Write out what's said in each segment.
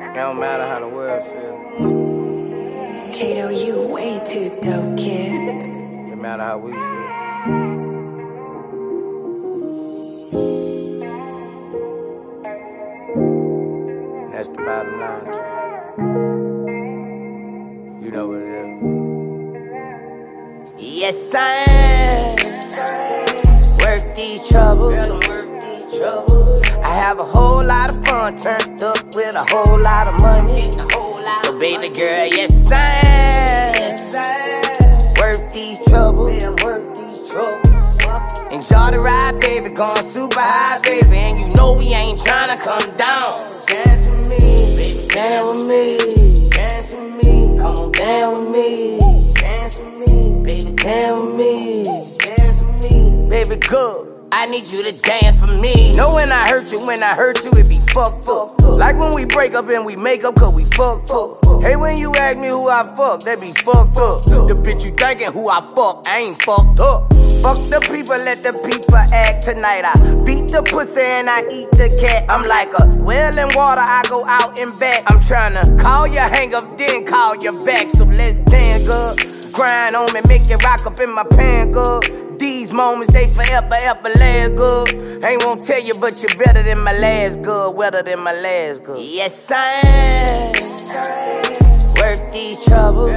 It don't matter how the world feel. Kato, you way too dope, kid. It matter how we feel. And that's the bottom line too. You know what it is. Yes, I am. Work these troubles. I have a whole lot of fun, turned up with a whole lot of money. So baby girl, yes I am. Work these troubles. Enjoy the ride, baby, going super high, baby. And you know we ain't tryna come down. Dance with me, baby, dance with me. Dance with me, come on, dance with me. Dance with me, baby, dance with me. Dance with me, baby, good. I need you to dance for me. Know when I hurt you, it be fucked up. Like when we break up and we make up cause we fucked up. Hey, when you ask me who I fuck, that be fucked up. The bitch you thinking who I fuck, I ain't fucked up. Fuck the people, let the people act tonight. I beat the pussy and I eat the cat. I'm like a well in water, I go out and back. I'm tryna call you, hang up, then call you back. So let's dance, girl. Grind on me, make you rock up in my pan, girl. These moments, they forever, ever last, good. Ain't won't tell you, but you're better than my last, good. Wetter than my last, good. Yes, I am. Work these troubles.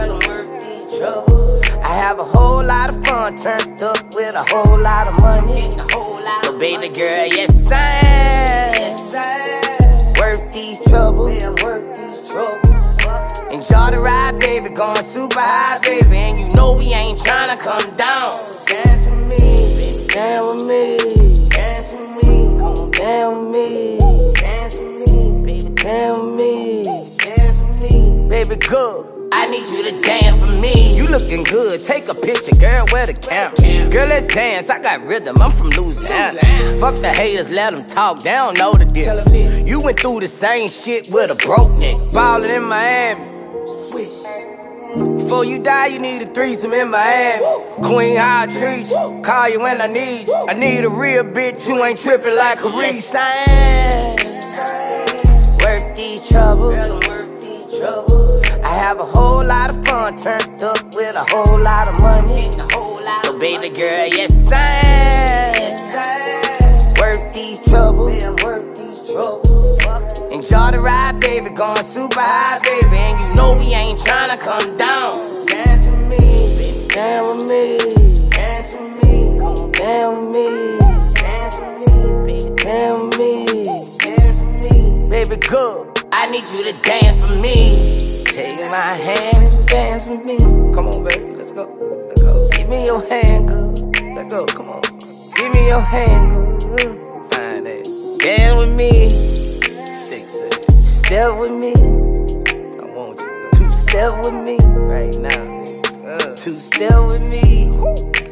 I have a whole lot of fun, turned up with a whole lot of money. So baby girl, yes, I am. Work these troubles. Enjoy the ride, baby, going super high, baby. And you know we ain't tryna come down. Dance with me, baby, dance with me. Dance with me, come on, dance with me. Dance with me, baby, dance with me. Dance with me, baby, good. I need you to dance for me. You looking good, take a picture, girl, where the camera? Girl, let's dance, I got rhythm, I'm from Louisiana. Fuck the haters, let them talk, they don't know the difference. You went through the same shit with a broke nigga. Ballin' in Miami. Switch. Before you die, you need a threesome in Miami. Queen, how I treat you, call you when I need you. I need a real bitch who ain't trippin' like a Reese. Work these troubles. I have a whole lot of fun, turned up with a whole lot of money. So baby girl, yes I am. Work these troubles. Enjoy the ride, baby, going super high, baby. And you know we ain't tryna come down. Dance with me, baby, dance with me. Dance with me, come on, dance with me. Dance with me, baby, dance with me. Dance with me, baby, good. I need you to dance for me. Take my hand and dance with me. Come on, baby, let's go, let's go. Give me your hand, girl. Let's go, come on. Give me your hand, girl. Fine that. Dance with me. Step with me, I want you. 2-step with me right now. 2-step with me.